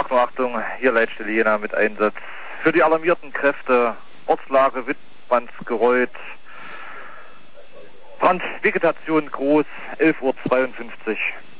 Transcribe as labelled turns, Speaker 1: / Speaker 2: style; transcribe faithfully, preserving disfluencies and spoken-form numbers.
Speaker 1: Achtung, Achtung, hier Leitstelle Jena mit Einsatz. Für die alarmierten Kräfte, Ortslage Wittmannsgereuth, Brandvegetation groß, elf Uhr zweiundfünfzig.